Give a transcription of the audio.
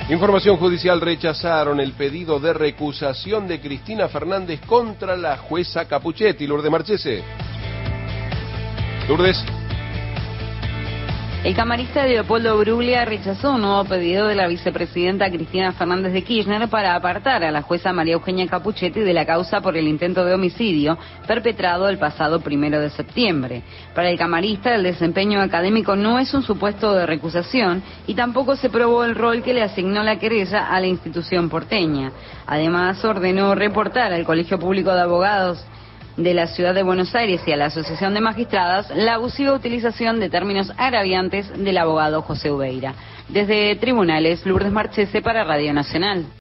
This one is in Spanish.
Información judicial: rechazaron el pedido de recusación de Cristina Fernández contra la jueza Capuchetti. Lourdes Marchese. Lourdes. El camarista Leopoldo Bruglia rechazó un nuevo pedido de la vicepresidenta Cristina Fernández de Kirchner para apartar a la jueza María Eugenia Capuchetti de la causa por el intento de homicidio perpetrado el pasado 1 de septiembre. Para el camarista, el desempeño académico no es un supuesto de recusación y tampoco se probó el rol que le asignó la querella a la institución porteña. Además, ordenó reportar al Colegio Público de Abogados de la Ciudad de Buenos Aires y a la Asociación de Magistradas la abusiva utilización de términos agraviantes del abogado José Ubeira. Desde Tribunales, Lourdes Marchese para Radio Nacional.